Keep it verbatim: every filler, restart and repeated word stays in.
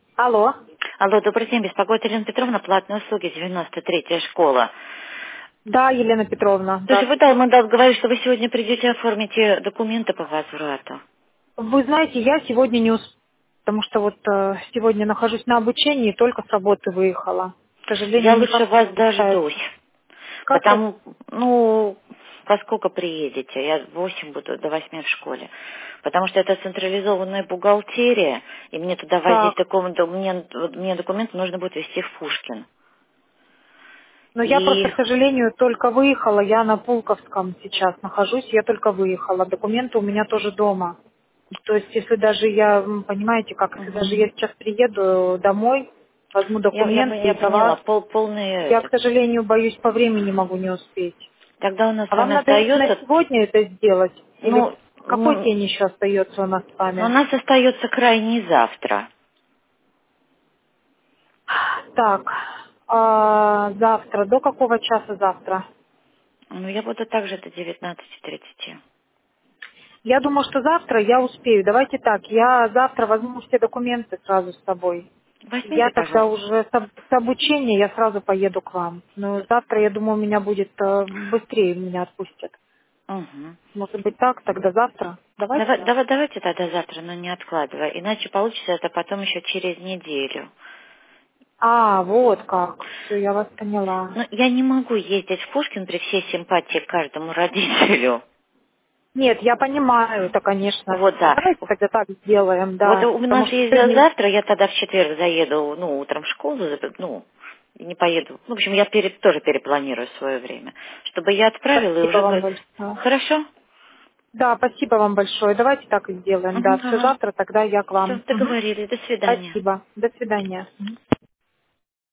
Алло. Алло, добрый день, беспокоит Елена Петровна, платные услуги, девяносто третья школа. Да, Елена Петровна, Слушай, вы да, здравствуйте. мы да, говорили, что вы сегодня придете оформите документы по возврату. Вы знаете, я сегодня не успела, потому что вот э, сегодня нахожусь на обучении, только с работы выехала. К Я сожалению, лучше никак не вас получается. дождусь, Как вы? потому, ну, во сколько приедете? Я в восемь буду, до восьми в школе. Потому что это централизованная бухгалтерия, и мне туда возить Так. документы, мне, вот мне документы нужно будет везти в Пушкин. Но я просто, И к сожалению, только выехала. Я на Пулковском сейчас нахожусь, я только выехала. Документы у меня тоже дома. То есть, если даже я, м, понимаете, как, если даже мгм. я сейчас приеду домой, возьму я, я, бы- документы я и за поняла, вас, пол, полный я, к этот. сожалению, боюсь, по времени могу не успеть. Тогда у нас А с вам вами надо именно остается. сегодня это сделать? Или Ну, какой м, день еще остается у нас с у вами? нас остается крайний завтра. Так, а, завтра. До какого часа завтра? Ну, я буду также до девятнадцати тридцати. Я думаю, что завтра я успею. Давайте так, я завтра возьму все документы сразу с собой. Я Возьмите, тогда пожалуйста. уже с, об- с обучения я сразу поеду к вам. Но завтра, я думаю, у меня будет э, быстрее меня отпустят. Угу. Может быть так, тогда завтра. Давайте Давай, так. давай, давайте тогда завтра, но не откладывая. Иначе получится это потом еще через неделю. А, вот как. Все, я вас поняла. Ну, я не могу ездить в Пушкин при всей симпатии к каждому родителю. Нет, я понимаю это, конечно. Вот, да. Давайте тогда так сделаем, Вот да. у Потому нас что есть за- сегодня... завтра, я тогда в четверг заеду, ну, утром в школу, зап- ну, и не поеду. Ну, в общем, я пере- тоже перепланирую свое время, чтобы я отправила и Спасибо уже... вам ко- большое. Хорошо? Да, спасибо вам большое. Давайте так и сделаем. Да, Угу, все ага. завтра, тогда я к Все, вам. Мгм. договорились. До свидания. Спасибо. До свидания. Мгм.